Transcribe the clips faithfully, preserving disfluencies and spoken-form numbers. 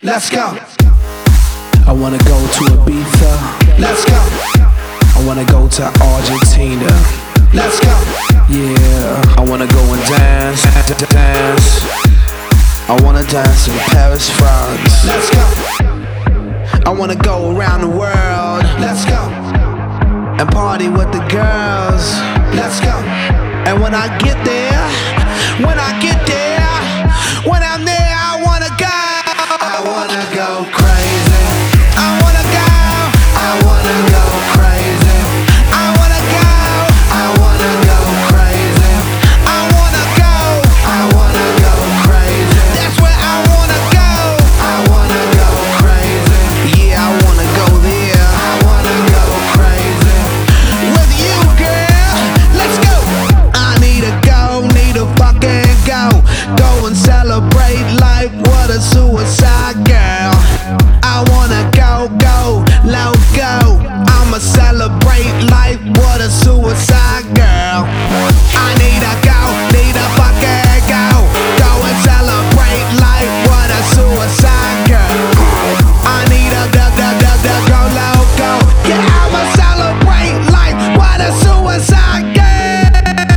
Let's go. I wanna go to Ibiza. Let's go. I wanna go to Argentina. Let's go. Yeah, I wanna go and dance, dance. I wanna dance in Paris, France. Let's go. I wanna go around the world. Let's go. And party with the girls. Let's go. And when I get there, when I get there, when I'm there, I wanna go. I wanna go crazy. I wanna go. I wanna go crazy. I wanna go. I wanna go crazy. I wanna go. I wanna go crazy. That's where I wanna go. I wanna go crazy. Yeah, I wanna go there. I wanna go crazy. With you, girl. Let's go. I need to go, need to fucking go. Go and celebrate life. What a suicide girl. I wanna go, go, loco. I'ma celebrate life. What a suicide girl. I need to go, need to fucking go. Go and celebrate life. What a suicide girl. I need a go, go, go, go, go, loco. Yeah, I'ma celebrate life. What a suicide girl.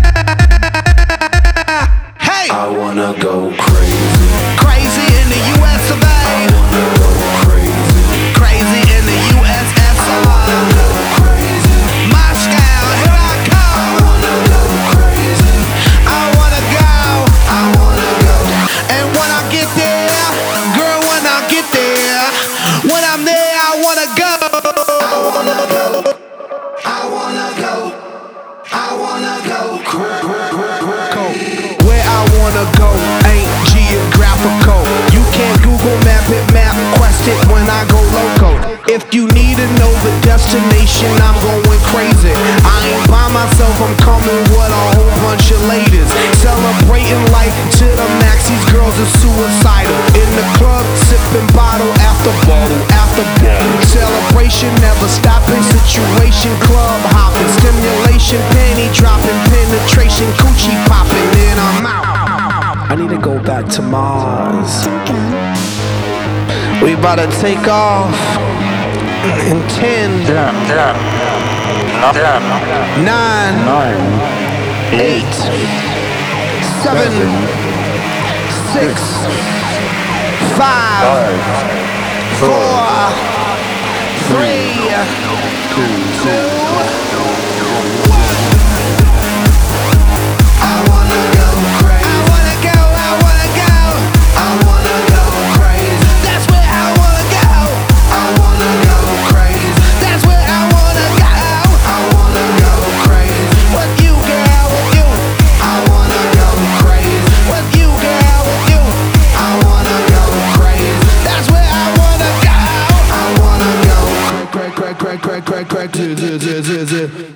Hey, I wanna go crazy. crazy in the U S of A. I wanna go crazy. Crazy in the U S S R. Go crazy. Moscow, here I I come. wanna go crazy. I wanna go. I wanna go. And when I get there, girl, when I get there, when I'm there, I wanna go. I wanna go. I wanna go. I wanna go crazy. Where I wanna go ain't geographical. You can't Google map it, map quest it when I go loco. If you need to know the destination, I'm going crazy. I ain't by myself, I'm coming with a whole bunch of ladies. Celebrating life to the max, these girls are suicidal. In the club, sipping bottle after bottle after bottle. Celebration never stopping, situation club hopping. Stimulation, penny dropping, penetration, coochie popping, then I'm out. I need to go back to Mars. We about to take off in ten, nine, eight, seven, six, five, four, three, two. I wanna go crazy. I wanna go, I wanna go. I wanna go crazy. That's where I wanna go. I wanna go crazy. That's where I wanna go. I wanna go crazy. With you, girl, with you. I wanna go crazy. With you, girl, with you. I wanna go crazy. That's where I wanna go. I wanna go crack, crack, crack, crack, crack, crack, crack, crack,